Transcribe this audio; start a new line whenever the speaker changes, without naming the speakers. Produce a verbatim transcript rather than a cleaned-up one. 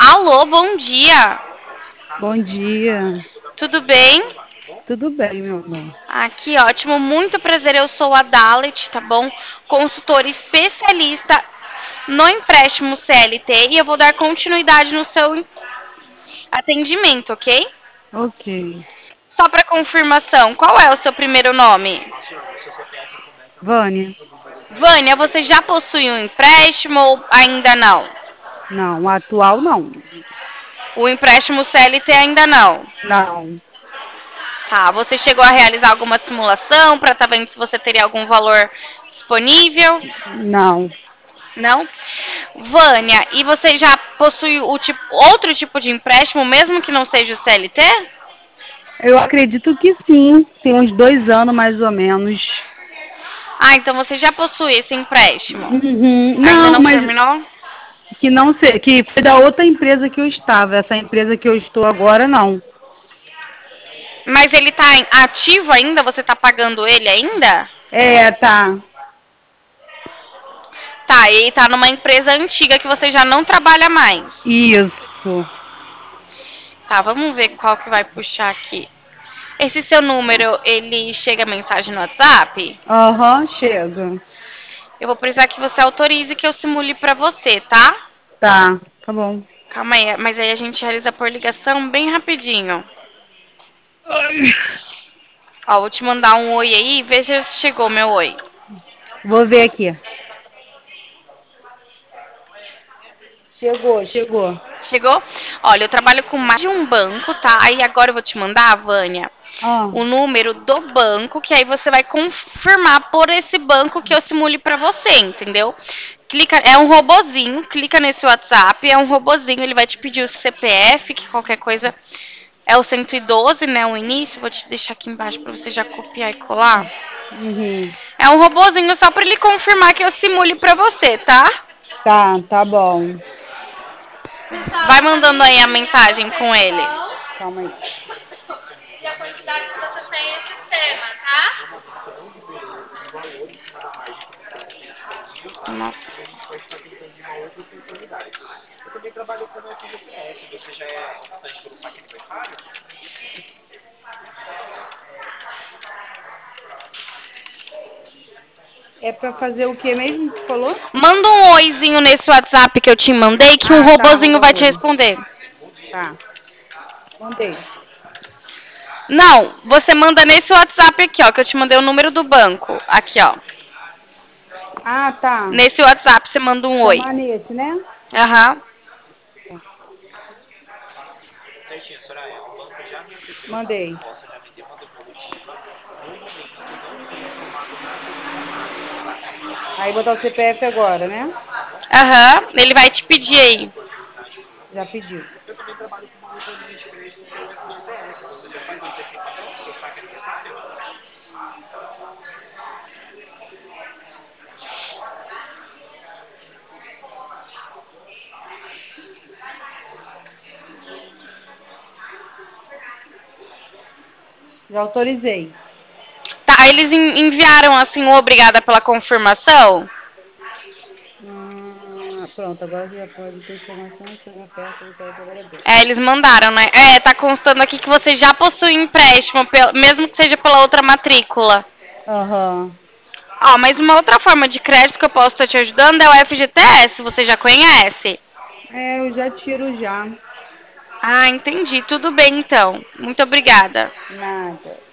Alô, bom dia.
Bom dia.
Tudo bem?
Tudo bem, meu amor?
Aqui, ótimo. Muito prazer. Eu sou a Dalet, tá bom? Consultora especialista no empréstimo C L T e eu vou dar continuidade no seu atendimento, ok?
Ok.
Só para confirmação, qual é o seu primeiro nome?
Vânia?
Vânia, você já possui um empréstimo ou ainda não?
Não, atual não.
O empréstimo C L T ainda não.
Não,
Tá, você chegou a realizar alguma simulação para estar vendo se você teria algum valor disponível?
não.
Não? Vânia, e você já possui o tipo, outro tipo de empréstimo, mesmo que não seja o C L T?
Eu acredito que sim. Tem uns dois anos mais ou menos.
Ah, então você já possui esse empréstimo.
Uhum.
Ainda
Não,
não
mas
terminou?
que não sei, que foi da outra empresa que eu estava. Essa empresa que eu estou agora, não.
Mas ele tá em- ativo ainda? Você tá pagando ele ainda?
É, tá.
Tá, ele tá numa empresa antiga que você já não trabalha mais.
Isso.
Tá, vamos ver qual que vai puxar aqui. Esse seu número, ele chega a mensagem no WhatsApp?
Aham, chega.
Eu vou precisar que você autorize que eu simule pra você, tá?
Tá, tá bom.
Calma aí, mas aí a gente realiza por ligação bem rapidinho.
Ai.
Ó, vou te mandar um oi aí e veja se chegou meu oi.
Vou ver aqui. Chegou, chegou.
Chegou? Olha, eu trabalho com mais de um banco, tá? Aí agora eu vou te mandar, Vânia,
Ah,
o número do banco, que aí você vai confirmar por esse banco que eu simule pra você, entendeu? Clica, é um robozinho, clica nesse WhatsApp, é um robozinho, ele vai te pedir o C P F, que qualquer coisa é o cento e doze, né, o início, vou te deixar aqui embaixo pra você já copiar e colar.
uhum.
É um robozinho só pra ele confirmar que eu simule pra você, tá?
Tá, tá bom.
Vai mandando aí a mensagem com ele.
Calma aí.
E a quantidade que você tem em sistema, tá? Nossa.
É pra fazer o que mesmo que tu falou?
Manda um oizinho nesse WhatsApp que eu te mandei que um
Ah, tá,
robozinho
manda
vai te
oi.
responder.
Tá, mandei.
Não, você manda nesse WhatsApp aqui, ó, que eu te mandei o número do banco. Aqui, ó.
Ah, tá.
Nesse WhatsApp você manda um oi.
Chamar nesse, né?
Aham.
Tá. Mandei. Aí botar o C P F agora, né?
Aham. Ele vai te pedir aí.
Já pediu. Já autorizei.
Tá, eles en- enviaram assim o obrigada pela confirmação.
Ah, pronto, agora você já pode ter informações sobre a oferta do crédito agora dentro.
É, eles mandaram, né? É, tá constando aqui que você já possui empréstimo, pel- mesmo que seja pela outra matrícula.
Aham.
Ó, mas uma outra forma de crédito que eu posso estar te ajudando é o F G T S, você já conhece?
É, eu já tiro já.
Ah, entendi. Tudo bem então. Muito obrigada.
Nada.